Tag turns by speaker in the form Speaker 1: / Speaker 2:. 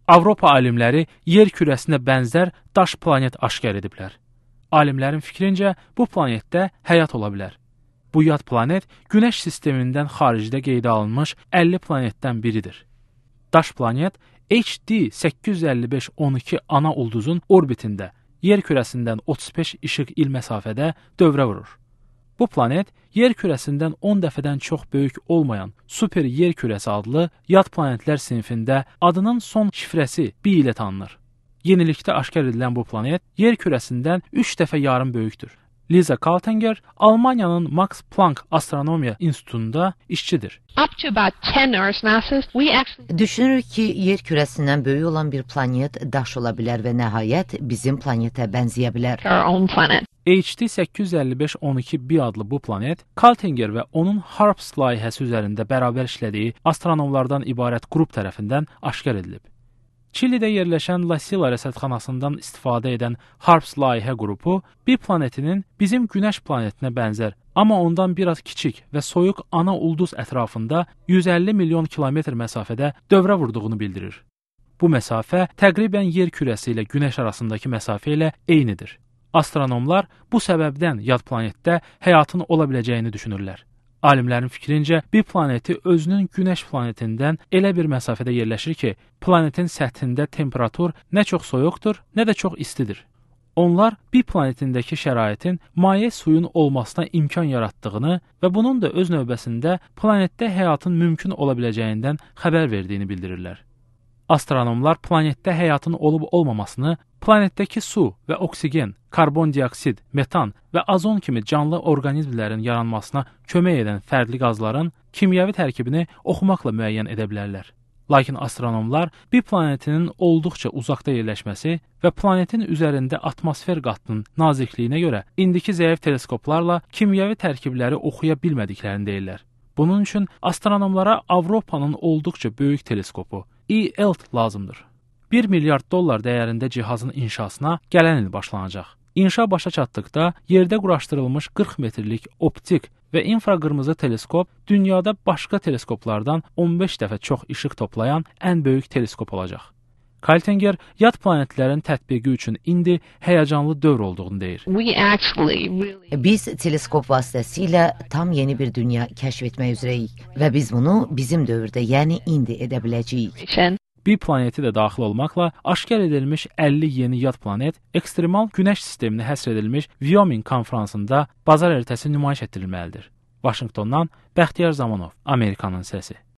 Speaker 1: Avropa alimləri yer kürəsinə bənzər daş planet aşkar ediblər. Alimlərin fikrincə bu planetdə həyat ola bilər. Bu yad planet Günəş sistemindən xaricdə qeydə alınmış 50 planetdən biridir. Daş planet HD 855-12 ana ulduzun orbitində yer kürəsindən 35 işıq il məsafədə dövrə vurur. Bu planet yer kürəsindən 10 dəfədən çox böyük olmayan super yer kürəsi adlı yad planetlər sinfində adının son şifrəsi B ilə tanınır. Yenilikdə aşkar edilən bu planet yer kürəsindən 3 dəfə yarım böyükdür. Lisa Kaltenger Almaniyanın Max Planck Astronomiya İnstitutunda işçidir.
Speaker 2: Düşünürük ki, yer kürəsindən böyük olan bir planet daş ola bilər və nəhayət bizim planetə bənzəyə bilər.
Speaker 1: HD 855-12b adlı bu planet Kaltenger və onun HARPS layihəsi üzərində bərabər işlədiyi astronomlardan ibarət qrup tərəfindən aşkar edilib. Çilidə yerləşən La Silla rəsədxanasından istifadə edən HARPS layihə qrupu bir planetinin bizim Günəş planetinə bənzər, amma ondan biraz kiçik və soyuq ana ulduz ətrafında 150 milyon kilometr məsafədə dövrə vurduğunu bildirir. Bu məsafə təqribən yer kürəsi ilə Günəş arasındakı məsafə ilə eynidir. Astronomlar bu səbəbdən yad planetdə həyatın ola biləcəyini düşünürlər. Alimlərin fikrincə, bir planeti özünün Günəş planetindən elə bir məsafədə yerləşir ki, planetin səthində temperatur nə çox soyuqdur, nə də çox istidir. Onlar bir planetindəki şəraitin maye suyun olmasına imkan yaratdığını və bunun da öz növbəsində planetdə həyatın mümkün ola biləcəyindən xəbər verdiyini bildirirlər. Astronomlar planetdə həyatın olub-olmamasını, planetdəki su və oksigen, karbon dioksid, metan və azon kimi canlı orqanizmlərin yaranmasına kömək edən fərqli qazların kimyəvi tərkibini oxumaqla müəyyən edə bilərlər. Lakin astronomlar bir planetinin olduqca uzaqda yerləşməsi və planetin üzərində atmosfer qatının nazikliyinə görə indiki zəif teleskoplarla kimyəvi tərkibləri oxuya bilmədiklərini deyirlər. Bunun üçün astronomlara Avropanın olduqca böyük teleskopu ELT lazımdır. 1 milyard dollar dəyərində cihazın inşasına gələn il başlanacaq. İnşa başa çatdıqda yerdə quraşdırılmış 40 metrlik optik və infraqırmızı teleskop dünyada başqa teleskoplardan 15 dəfə çox işıq toplayan ən böyük teleskop olacaq. Kaltenger yad planetlərin tətbiqi üçün indi həyəcanlı dövr olduğunu deyir.
Speaker 2: Biz teleskop vasitəsilə tam yeni bir dünya kəşf etmək üzrəyik və biz bunu bizim dövrdə, yəni indi edə biləcəyik.
Speaker 1: Bir planeti də daxil olmaqla aşkar edilmiş 50 yeni yad planet ekstremal Günəş sisteminə həsr edilmiş Wyoming konfransında bazar ertəsi nümayiş etdirilməlidir. Vaşinqtondan Bəxtiyar Zamanov, Amerikanın səsi.